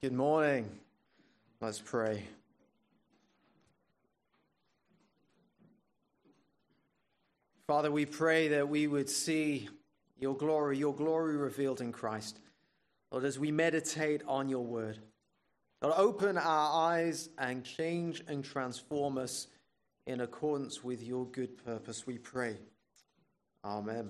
Good morning. Let's pray. Father, we pray that we would see your glory revealed in Christ. Lord, as we meditate on your word, Lord, open our eyes and change and transform us in accordance with your good purpose, we pray. Amen.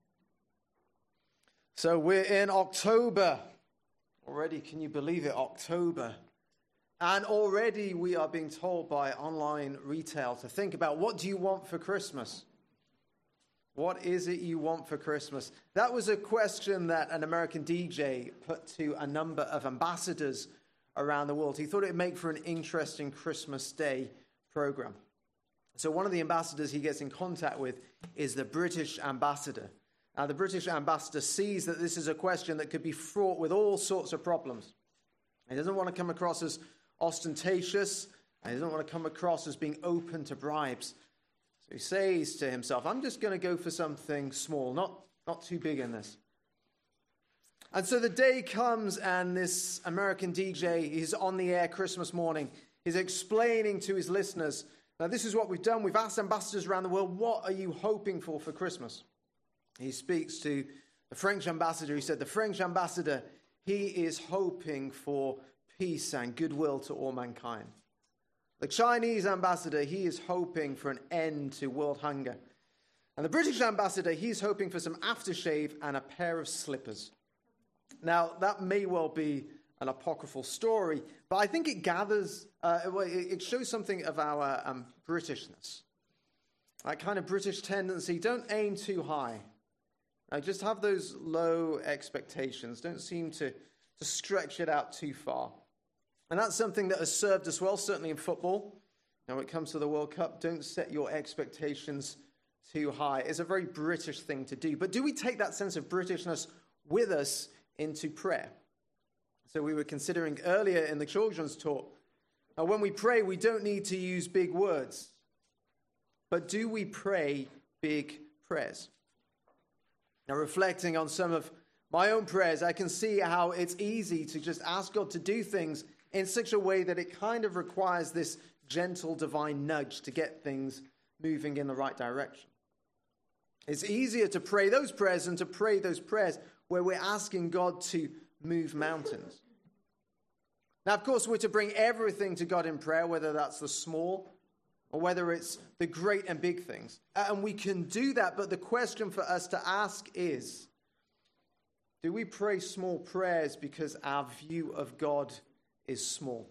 So we're in October. Already, can you believe it? October. And already we are being told by online retail to think about, what do you want for Christmas? What is it you want for Christmas? That was a question that an American DJ put to a number of ambassadors around the world. He thought it would make for an interesting Christmas Day program. So one of the ambassadors he gets in contact with is the British ambassador. Now, the British ambassador sees that this is a question that could be fraught with all sorts of problems. He doesn't want to come across as ostentatious, and he doesn't want to come across as being open to bribes. So he says to himself, I'm just going to go for something small, not too big in this. And so the day comes, and this American DJ is on the air Christmas morning. He's explaining to his listeners, now this is what we've done. We've asked ambassadors around the world, what are you hoping for Christmas? He speaks to the French ambassador. He said, the French ambassador, he is hoping for peace and goodwill to all mankind. The Chinese ambassador, he is hoping for an end to world hunger. And the British ambassador, he's hoping for some aftershave and a pair of slippers. Now, that may well be an apocryphal story, but I think it gathers, it shows something of our Britishness. That kind of British tendency, don't aim too high. Just have those low expectations. Don't seem to stretch it out too far. And that's something that has served us well, certainly in football. Now, when it comes to the World Cup, don't set your expectations too high. It's a very British thing to do. But do we take that sense of Britishness with us into prayer? So we were considering earlier in the children's talk, when we pray, we don't need to use big words. But do we pray big prayers? Now, reflecting on some of my own prayers, I can see how it's easy to just ask God to do things in such a way that it kind of requires this gentle divine nudge to get things moving in the right direction. It's easier to pray those prayers than to pray those prayers where we're asking God to move mountains. Now, of course, we're to bring everything to God in prayer, whether that's the small or whether it's the great and big things. And we can do that, but the question for us to ask is, do we pray small prayers because our view of God is small?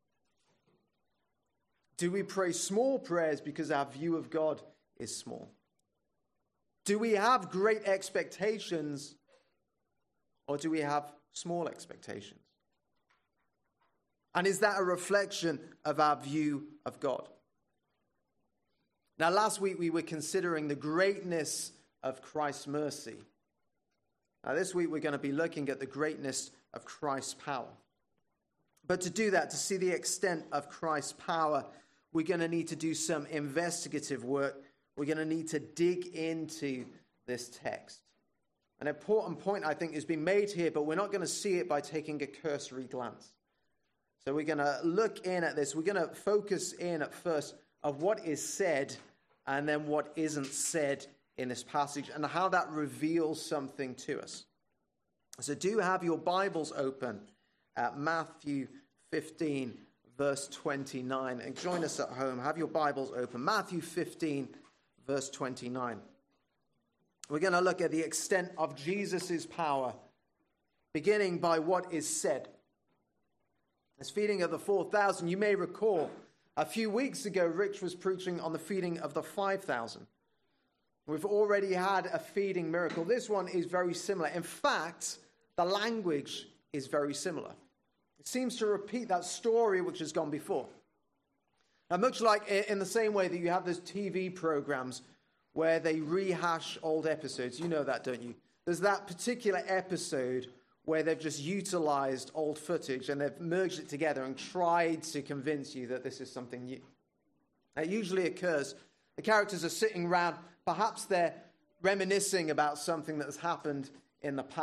Do we pray small prayers because our view of God is small? Do we have great expectations, or do we have small expectations? And is that a reflection of our view of God? Now, last week we were considering the greatness of Christ's mercy. Now, this week we're going to be looking at the greatness of Christ's power. But to do that, to see the extent of Christ's power, we're going to need to do some investigative work. We're going to need to dig into this text. An important point, I think, is being made here, but we're not going to see it by taking a cursory glance. So we're going to look in at this. We're going to focus in at first of what is said and then what isn't said in this passage and how that reveals something to us. So do have your Bibles open at Matthew 15, verse 29. And join us at home. Have your Bibles open. Matthew 15, verse 29. We're going to look at the extent of Jesus' power, beginning by what is said. This feeding of the 4,000, you may recall, a few weeks ago, Rich was preaching on the feeding of the 5,000. We've already had a feeding miracle. This one is very similar. In fact, the language is very similar. It seems to repeat that story which has gone before. Now, much like in the same way that you have those TV programs where they rehash old episodes. You know that, don't you? There's that particular episode where they've just utilized old footage and they've merged it together and tried to convince you that this is something new. It usually occurs, the characters are sitting around, perhaps they're reminiscing about something that has happened in the past.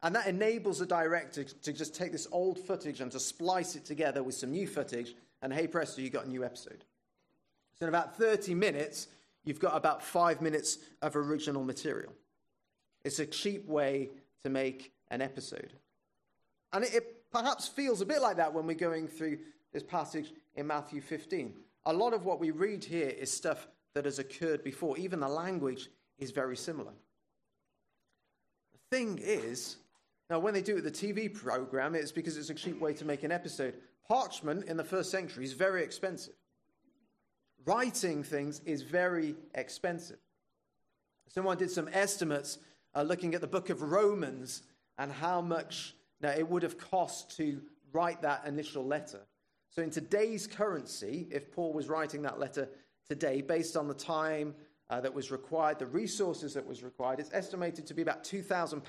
And that enables the director to just take this old footage and to splice it together with some new footage, and hey presto, you got a new episode. So in about 30 minutes, you've got about 5 minutes of original material. It's a cheap way to make an episode. And it perhaps feels a bit like that when we're going through this passage in Matthew 15. A lot of what we read here is stuff that has occurred before. Even the language is very similar. The thing is, now when they do it with the TV program, it's because it's a cheap way to make an episode. Parchment in the first century is very expensive. Writing things is very expensive. Someone did some estimates looking at the book of Romans and how much it would have cost to write that initial letter. So in today's currency, if Paul was writing that letter today, based on the time that was required, the resources that was required, it's estimated to be about £2,000.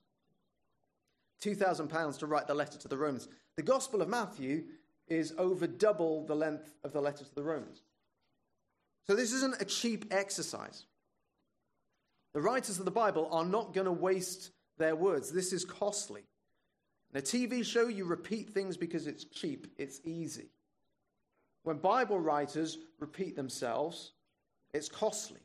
£2,000 to write the letter to the Romans. The Gospel of Matthew is over double the length of the letter to the Romans. So this isn't a cheap exercise. The writers of the Bible are not going to waste their words. This is costly. In a TV show, you repeat things because it's cheap, it's easy. When Bible writers repeat themselves, it's costly.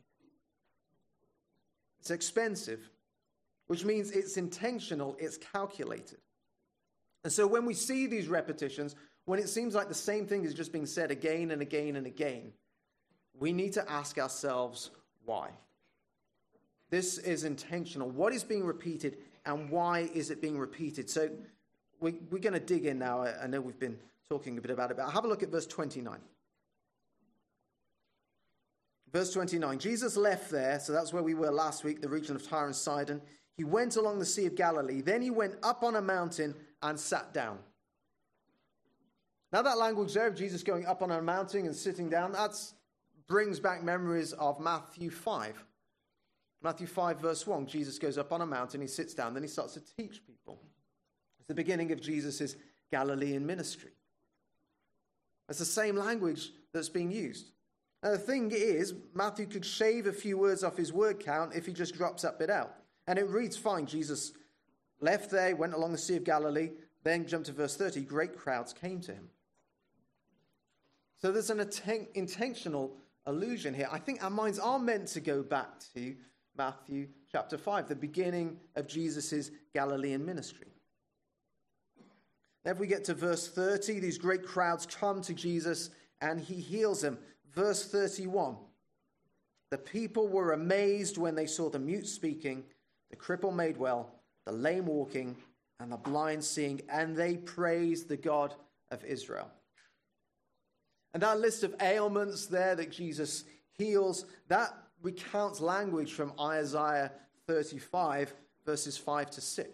It's expensive, which means it's intentional, it's calculated. And so when we see these repetitions, when it seems like the same thing is just being said again and again and again, we need to ask ourselves why. This is intentional. What is being repeated and why is it being repeated? So we're going to dig in now. I know we've been talking a bit about it, but have a look at verse 29. Verse 29, Jesus left there, so that's where we were last week, the region of Tyre and Sidon. He went along the Sea of Galilee. Then he went up on a mountain and sat down. Now that language there of Jesus going up on a mountain and sitting down, that brings back memories of Matthew 5. Matthew 5 verse 1, Jesus goes up on a mountain, he sits down, then he starts to teach people. It's the beginning of Jesus' Galilean ministry. It's the same language that's being used. Now the thing is, Matthew could shave a few words off his word count if he just drops that bit out. And it reads fine. Jesus left there, went along the Sea of Galilee, then jumped to verse 30, great crowds came to him. So there's an intentional allusion here. I think our minds are meant to go back to Matthew chapter 5, the beginning of Jesus' Galilean ministry. Then if we get to verse 30, these great crowds come to Jesus and he heals them. Verse 31, the people were amazed when they saw the mute speaking, the cripple made well, the lame walking, and the blind seeing, and they praised the God of Israel. And that list of ailments there that Jesus heals, that recounts language from Isaiah 35, verses 5 to 6.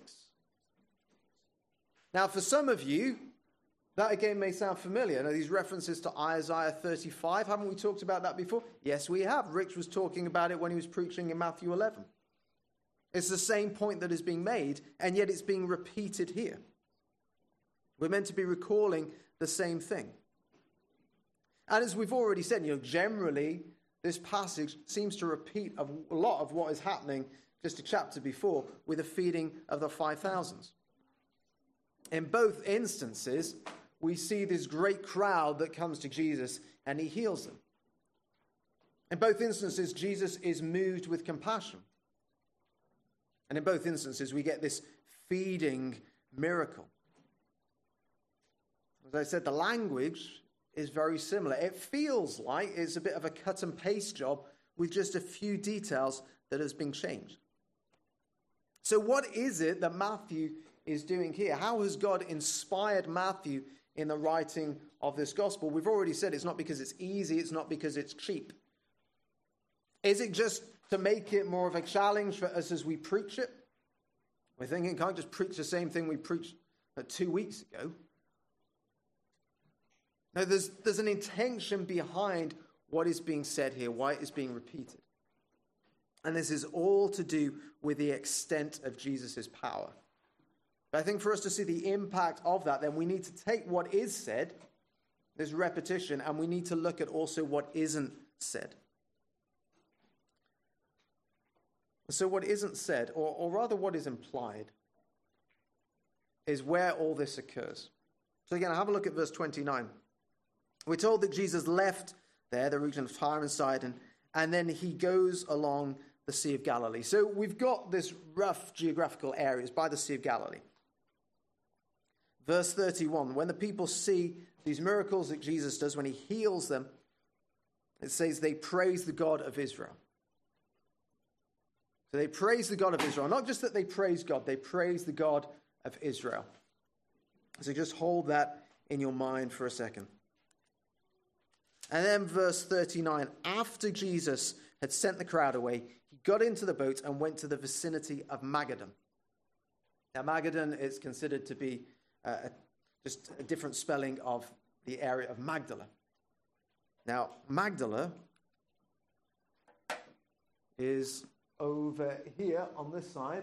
Now, for some of you, that again may sound familiar. Now, these references to Isaiah 35, haven't we talked about that before? Yes, we have. Rich was talking about it when he was preaching in Matthew 11. It's the same point that is being made, and yet it's being repeated here. We're meant to be recalling the same thing. And as we've already said, generally, this passage seems to repeat a lot of what is happening just a chapter before with the feeding of the 5,000. In both instances, we see this great crowd that comes to Jesus and he heals them. In both instances, Jesus is moved with compassion. And in both instances, we get this feeding miracle. As I said, the language is very similar. It feels like it's a bit of a cut and paste job with just a few details that has been changed. So what is it that Matthew is doing here? How has God inspired Matthew in the writing of this gospel? We've already said it's not because it's easy, it's not because it's cheap. Is it just to make it more of a challenge for us as we preach it? We're thinking, can't just preach the same thing we preached 2 weeks ago. No, there's an intention behind what is being said here, why it is being repeated. And this is all to do with the extent of Jesus' power. But I think for us to see the impact of that, then we need to take what is said, this repetition, and we need to look at also what isn't said. So what isn't said, or rather what is implied. is where all this occurs. So again, have a look at verse 29. We're told that Jesus left there, the region of Tyre and Sidon, and then he goes along the Sea of Galilee. So we've got this rough geographical areas by the Sea of Galilee. Verse 31, when the people see these miracles that Jesus does, when he heals them, it says they praise the God of Israel. So they praise the God of Israel. Not just that they praise God, they praise the God of Israel. So just hold that in your mind for a second. And then verse 39, after Jesus had sent the crowd away, he got into the boat and went to the vicinity of Magadan. Now Magadan is considered to be just a different spelling of the area of Magdala. Now Magdala is over here on this side,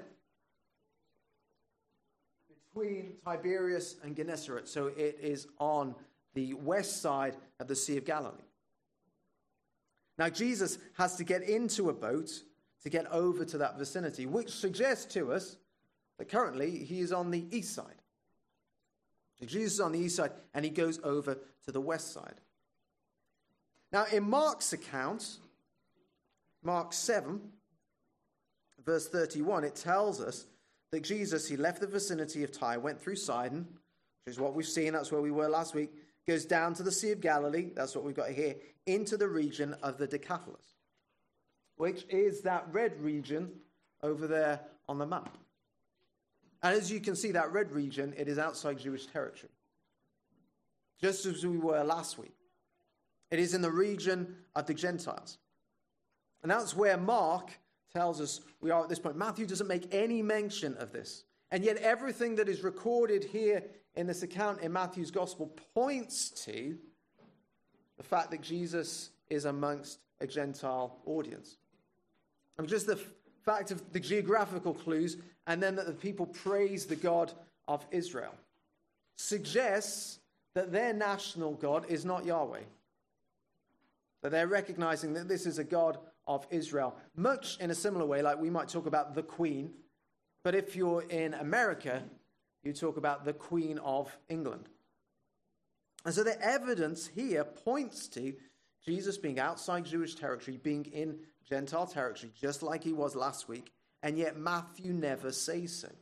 between Tiberias and Gennesaret. So it is on the west side of the Sea of Galilee. Now Jesus has to get into a boat to get over to that vicinity, which suggests to us that currently he is on the east side. So Jesus is on the east side and he goes over to the west side. Now in Mark's account, Mark 7, verse 31, it tells us that Jesus, he left the vicinity of Tyre, went through Sidon, which is what we've seen, that's where we were last week, goes down to the Sea of Galilee, that's what we've got here, into the region of the Decapolis, which is that red region over there on the map. And as you can see, that red region, it is outside Jewish territory, just as we were last week. It is in the region of the Gentiles. And that's where Mark tells us we are at this point. Matthew doesn't make any mention of this. And yet everything that is recorded here in this account in Matthew's gospel points to the fact that Jesus is amongst a Gentile audience. And just the fact of the geographical clues, and then that the people praise the God of Israel, suggests that their national God is not Yahweh. That they're recognizing that this is a God of Israel, much in a similar way like we might talk about the Queen, but if you're in America, you talk about the Queen of England. And so the evidence here points to Jesus being outside Jewish territory, being in Gentile territory, just like he was last week, and yet Matthew never says so.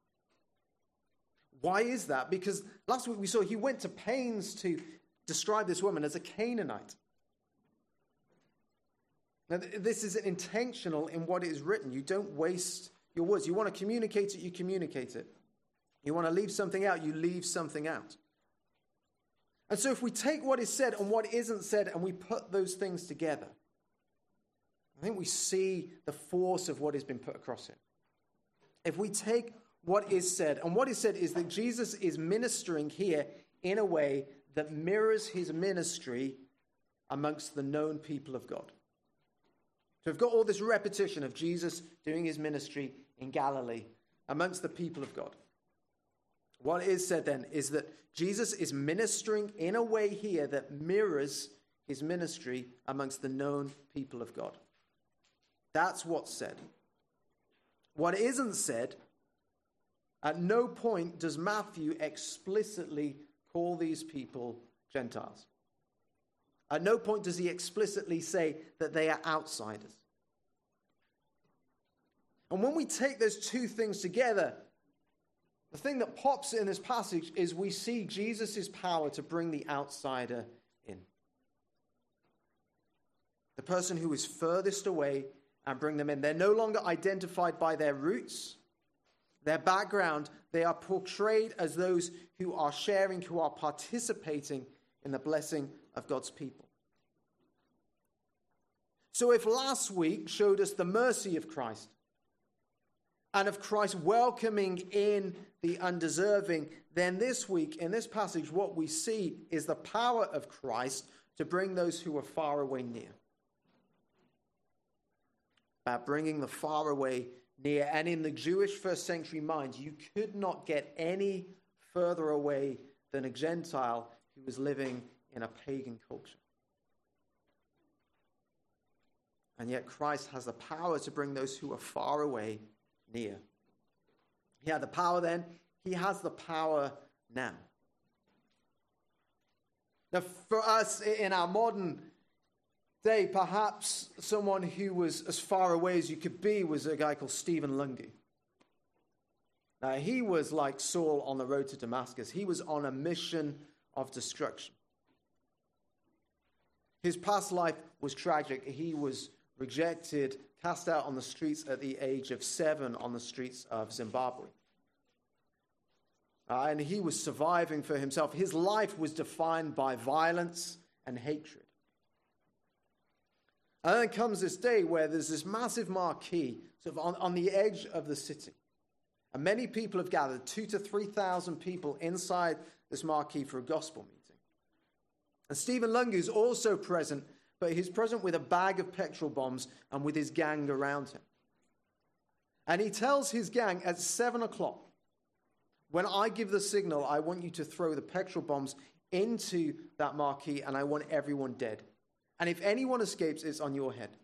Why is that? Because last week we saw he went to pains to describe this woman as a Canaanite. Now, this is intentional in what is written. You don't waste your words. You want to communicate it, you communicate it. You want to leave something out, you leave something out. And so if we take what is said and what isn't said and we put those things together, I think we see the force of what has been put across it. If we take what is said, and what is said is that Jesus is ministering here in a way that mirrors his ministry amongst the known people of God. So we've got all this repetition of Jesus doing his ministry in Galilee amongst the people of God. What is said then is that Jesus is ministering in a way here that mirrors his ministry amongst the known people of God. That's what's said. What isn't said, at no point does Matthew explicitly call these people Gentiles. At no point does he explicitly say that they are outsiders. And when we take those two things together, the thing that pops in this passage is we see Jesus' power to bring the outsider in. The person who is furthest away and bring them in. They're no longer identified by their roots, their background. They are portrayed as those who are sharing, who are participating in the blessing of God's people. So if last week showed us the mercy of Christ, and of Christ welcoming in the undeserving, then this week, in this passage, what we see is the power of Christ to bring those who are far away near. About bringing the far away near. And in the Jewish first century mind, you could not get any further away than a Gentile who was living in a pagan culture. And yet Christ has the power to bring those who are far away near. He had the power then He has the power now. Now, for us in our modern day, perhaps someone who was as far away as you could be was a guy called Stephen Lungi. Now, he was like Saul on the road to Damascus. He was on a mission of destruction. His past life was tragic. He was rejected, cast out on the streets at the age of 7 on the streets of Zimbabwe. And he was surviving for himself. His life was defined by violence and hatred. And then comes this day where there's this massive marquee sort of on the edge of the city. And many people have gathered, 2,000 to 3,000 people inside this marquee for a gospel meeting. And Stephen Lungi is also present, but he's present with a bag of petrol bombs and with his gang around him. And he tells his gang at 7 o'clock, when I give the signal, I want you to throw the petrol bombs into that marquee and I want everyone dead. And if anyone escapes, it's on your head.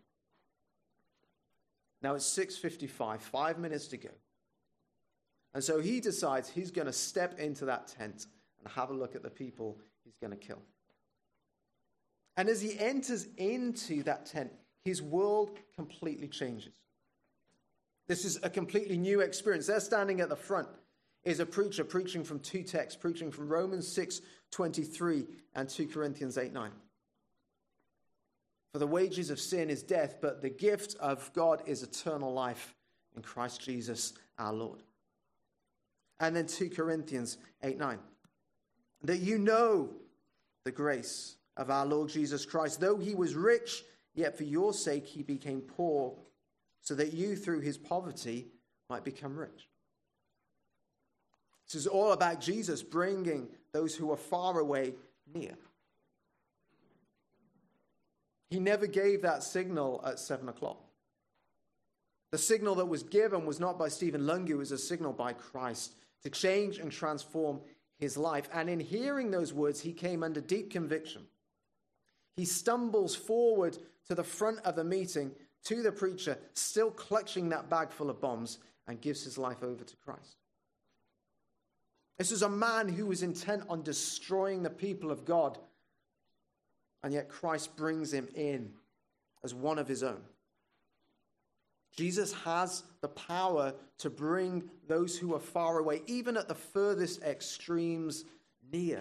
Now it's 6:55, 5 minutes to go. And so he decides he's going to step into that tent and have a look at the people he's going to kill. And as he enters into that tent, his world completely changes. This is a completely new experience. They're standing at the front. Is a preacher preaching from two texts, preaching from Romans 6:23 and 2 Corinthians 8:9. For the wages of sin is death, but the gift of God is eternal life in Christ Jesus our Lord. And then 2 Corinthians 8:9. That you know the grace of our Lord Jesus Christ. Though he was rich, yet for your sake he became poor, so that you through his poverty might become rich. This is all about Jesus bringing those who are far away near. He never gave that signal at 7 o'clock. The signal that was given was not by Stephen Lungi, it was a signal by Christ to change and transform his life. And in hearing those words, he came under deep conviction. He stumbles forward to the front of the meeting, to the preacher, still clutching that bag full of bombs, and gives his life over to Christ. This is a man who was intent on destroying the people of God, and yet Christ brings him in as one of his own. Jesus has the power to bring those who are far away, even at the furthest extremes, near.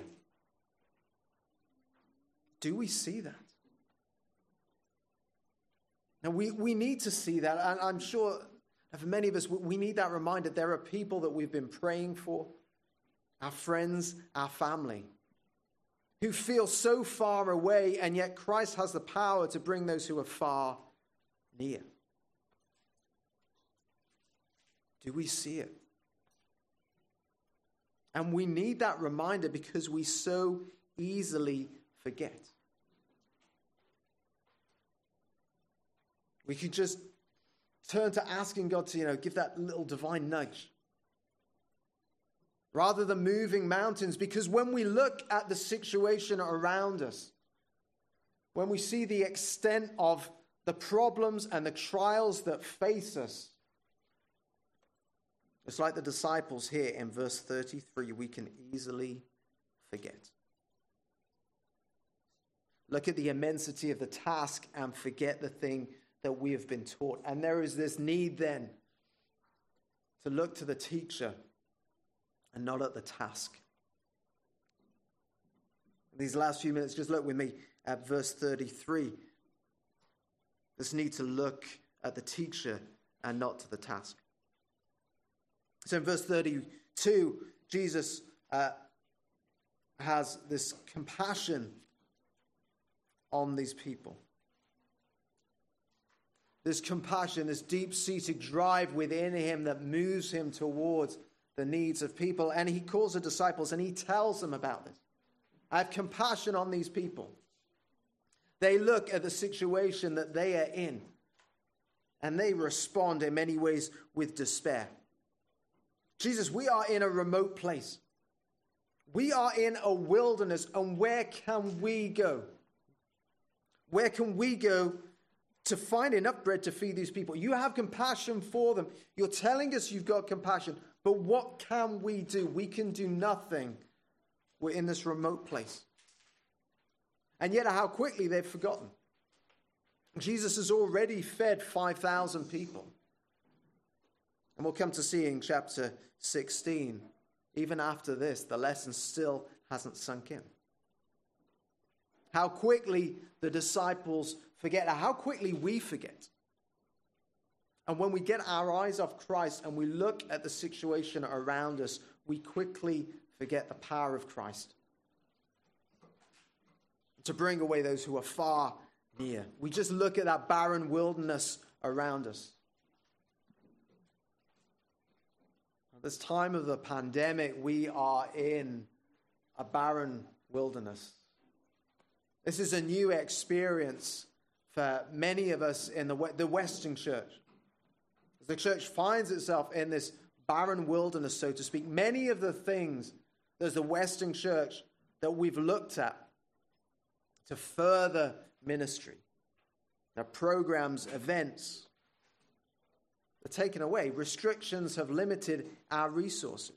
Do we see that? Now, we need to see that, and I'm sure for many of us, we need that reminder. There are people that we've been praying for, our friends, our family, who feel so far away, and yet Christ has the power to bring those who are far near. Do we see it? And we need that reminder because we so easily forget. We could just turn to asking God to, give that little divine nudge, rather than moving mountains. Because when we look at the situation around us, when we see the extent of the problems and the trials that face us, just like the disciples here in verse 33, we can easily forget. Look at the immensity of the task and forget the thing that we have been taught. And there is this need then to look to the teacher and not at the task. These last few minutes, just look with me at verse 33. This need to look at the teacher and not to the task. So in verse 32, Jesus has this compassion on these people. This compassion, this deep-seated drive within him that moves him towards the needs of people. And he calls the disciples and he tells them about this. I have compassion on these people. They look at the situation that they are in and they respond in many ways with despair. Jesus, we are in a remote place. We are in a wilderness, and where can we go? Where can we go to find enough bread to feed these people? You have compassion for them. You're telling us you've got compassion. But what can we do? We can do nothing. We're in this remote place. And yet how quickly they've forgotten. Jesus has already fed 5,000 people. And we'll come to see in chapter 16, even after this, the lesson still hasn't sunk in. How quickly the disciples forget, how quickly we forget. And when we get our eyes off Christ and we look at the situation around us, we quickly forget the power of Christ to bring away those who are far near. We just look at that barren wilderness around us. At this time of the pandemic, we are in a barren wilderness. This is a new experience for many of us in the Western church. As the church finds itself in this barren wilderness, so to speak, many of the things there's the Western church that we've looked at to further ministry, their programs, events, are taken away. Restrictions have limited our resources.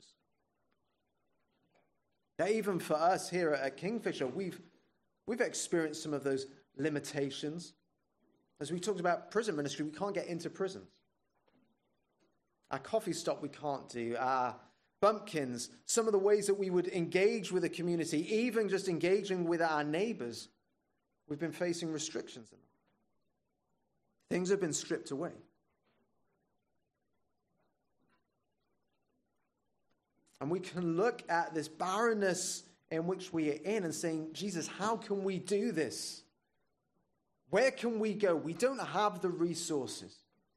Now, even for us here at Kingfisher, we've experienced some of those limitations. As we talked about prison ministry, we can't get into prisons. Our coffee stop we can't do. Our bumpkins, some of the ways that we would engage with the community, even just engaging with our neighbors, we've been facing restrictions in them. Things have been stripped away. And we can look at this barrenness in which we are in and saying, Jesus, how can we do this? Where can we go? We don't have the resources.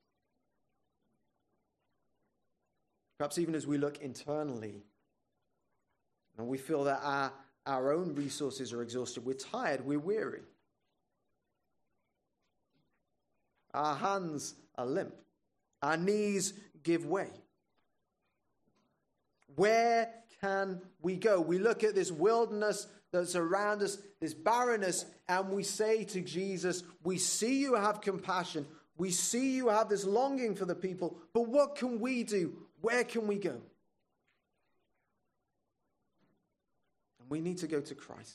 Perhaps even as we look internally and we feel that our own resources are exhausted, we're tired, we're weary. Our hands are limp. Our knees give way. Where can we go? We look at this wilderness that's around us, this barrenness, and we say to Jesus, we see you have compassion. We see you have this longing for the people, but what can we do? Where can we go? And we need to go to Christ.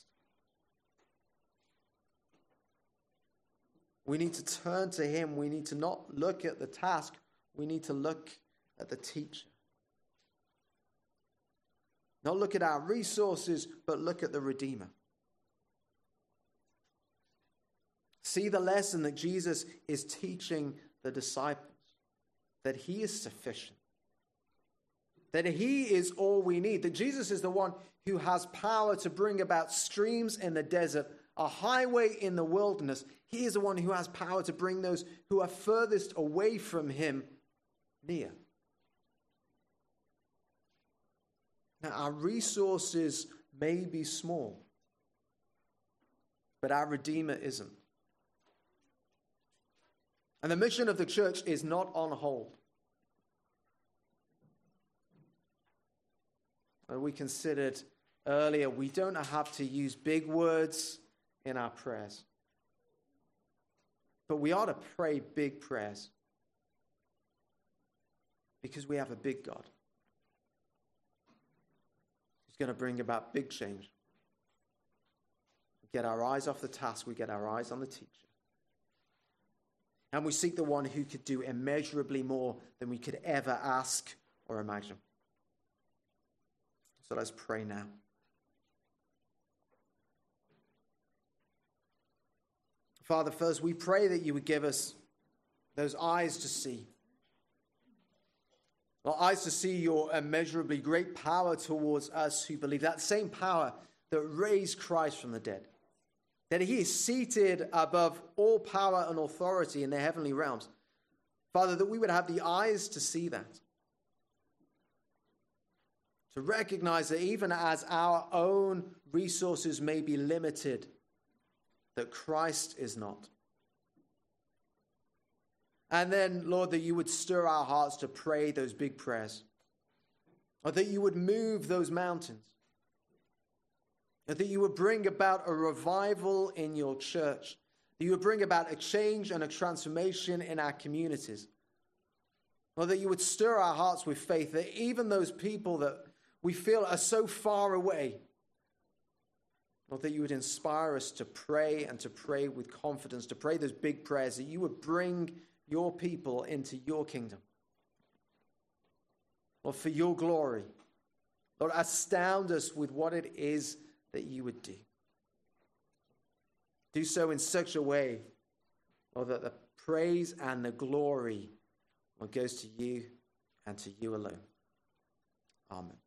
We need to turn to him. We need to not look at the task. We need to look at the teacher. Not look at our resources, but look at the Redeemer. See the lesson that Jesus is teaching the disciples, that he is sufficient, that he is all we need, that Jesus is the one who has power to bring about streams in the desert, a highway in the wilderness. He is the one who has power to bring those who are furthest away from him near. Now, our resources may be small, but our Redeemer isn't. And the mission of the church is not on hold. And we considered earlier, we don't have to use big words in our prayers. But we ought to pray big prayers. Because we have a big God. Who's going to bring about big change. We get our eyes off the task. We get our eyes on the teacher. And we seek the one who could do immeasurably more than we could ever ask or imagine. So let's pray now. Father, first we pray that you would give us those eyes to see. Eyes to see your immeasurably great power towards us who believe. That same power that raised Christ from the dead. That he is seated above all power and authority in the heavenly realms. Father, that we would have the eyes to see that. To recognize that even as our own resources may be limited, that Christ is not. And then, Lord, that you would stir our hearts to pray those big prayers. Or that you would move those mountains. Or that you would bring about a revival in your church. That you would bring about a change and a transformation in our communities. Lord, that you would stir our hearts with faith, that even those people that we feel are so far away, Lord, that you would inspire us to pray and to pray with confidence, to pray those big prayers, that you would bring your people into your kingdom. Lord, for your glory. Lord, astound us with what it is that you would do. Do so in such a way, Lord, that the praise and the glory, Lord, goes to you and to you alone. Amen.